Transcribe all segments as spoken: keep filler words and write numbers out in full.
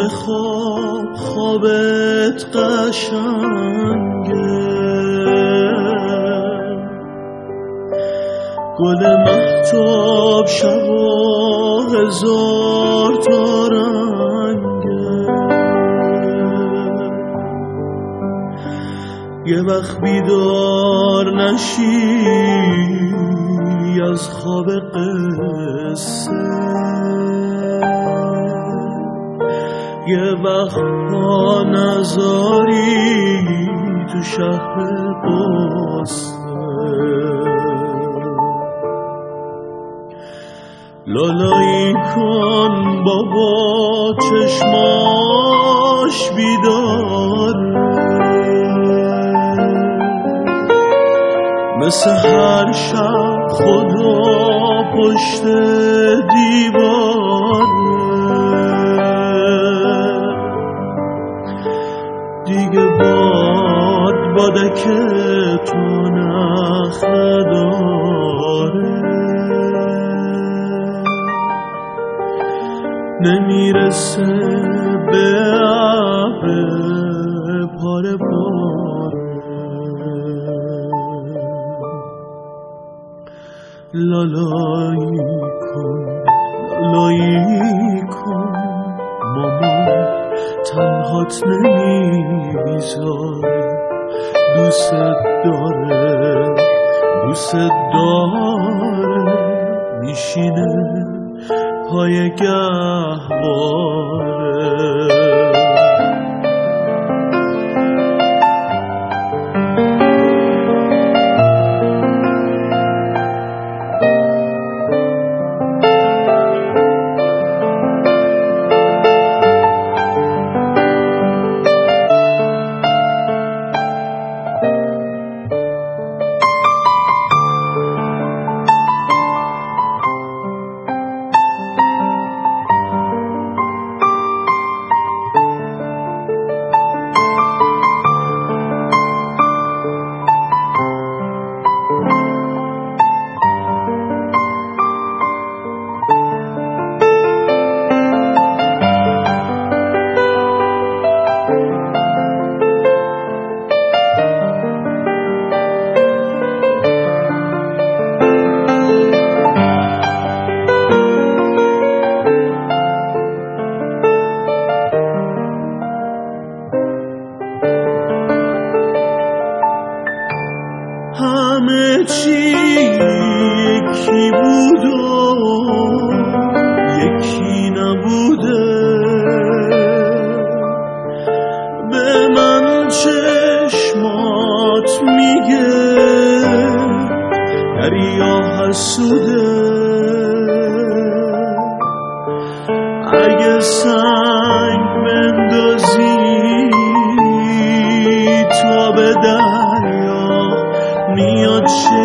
بخواب خوابت قشنگه، گل مهتاب شبا هزار تا رنگه. یه وقت بیدار نشی از خواب قصه، یه وقت پا نذاری تو شهر قصه. لالایی کن بابا چشماش بیداره، مثل هر شب خدا پشت دیواره. دیگه باد باده که تو نخه داره، نمیرسه به ابر پاره پاره. لالایی کن لالایی کن مامان، تنهات نمیذاره، دوست داره دوست داره. میشینه پای گهواره. همه چی یکی بود و یکی نبوده، به من چشمات میگه دریا حسوده. اگه سنگ بندازی تا به دریا، میاد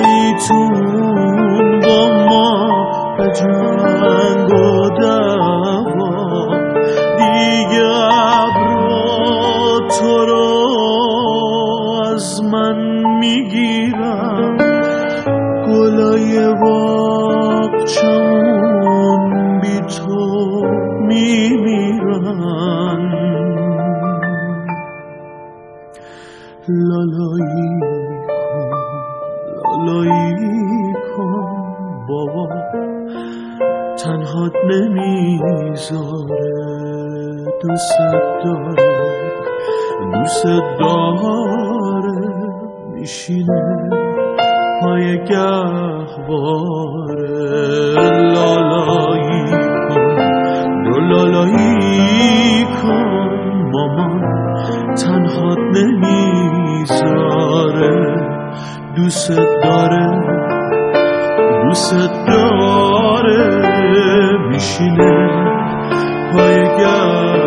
شیطون با ما به جنگ و دعوا. دیگه ابرا تو رو از من میگیرم، گلای باغچه‌مون بی تو میمیرن. لالایی لالایی کن بابا، تنهات نمیذاره، دوست داره دوست داره. میشینه پای گهواره. لالایی کن لالایی کن مامان، تنهات نمیذاره، دوست داره دوست داره. میشینه پای گهواره.